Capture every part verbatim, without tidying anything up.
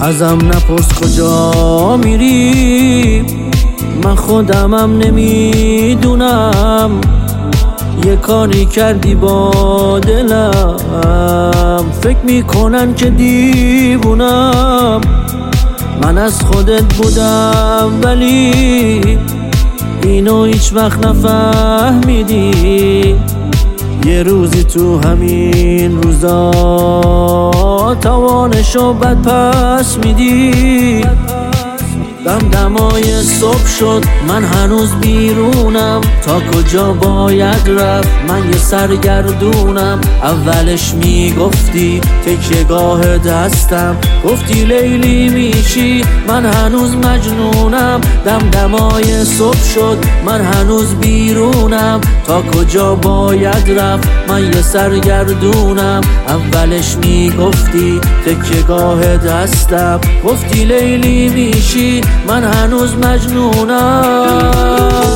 ازم نپرس کجا میری، من خودمم نمیدونم. یه کاری کردی با دلم، فکر میکنن که دیوونم. من از خودت بودم ولی اینو هیچ وقت نفهمیدی. یه روزی تو همین روزا توانشو بد پس میدی. دمدمای صبح شد من هنوز بیرونم، تا کجا باید رفت من یه سرگردونم. اولش میگفتی تکیه‌گاه دستم، گفتی لیلی میشی من هنوز مجنونم. دمدمای صبح شد من هنوز بیرونم، تا کجا باید رفت من یه سرگردونم. اولش میگفتی تکیه‌گاه دستم، گفتی لیلی میشی من هنوز مجنونم.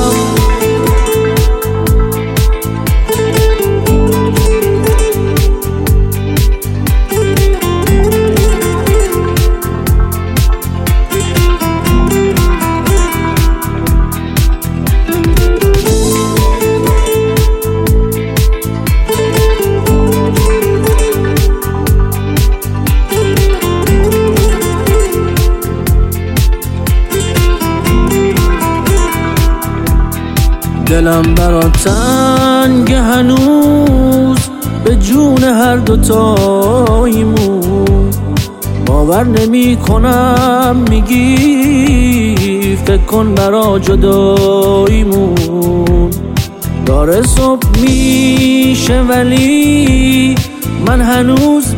دلم برات تنگ هنوز، به جون هر دوتاییمون. باور نمی کنم میگی فکر کن برا جداییمون. داره صبح میشه ولی من هنوز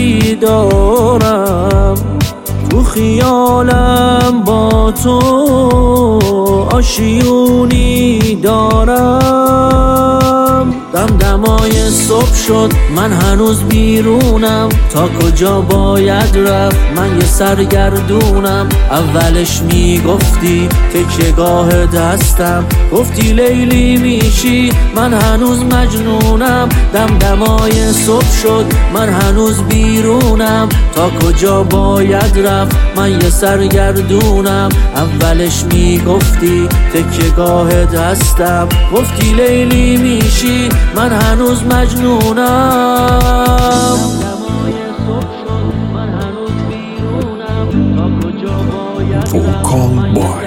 بیدارم. تو خیالم با تو آشیونی دارم. دمدمای صبح شد من هنوز بیرونم، تا کجا باید رفت من یه سرگردونم. اولش میگفتی تکیه‌گاه دستم، گفتی لیلی میشی من هنوز مجنونم. دمدمای صبح شد من هنوز بیرونم، تا کجا باید رفت من یه سرگردونم. اولش میگفتی تکیه‌گاه دستم، گفتی لیلی میشی من هنوز مجنونم. Vocal Boy.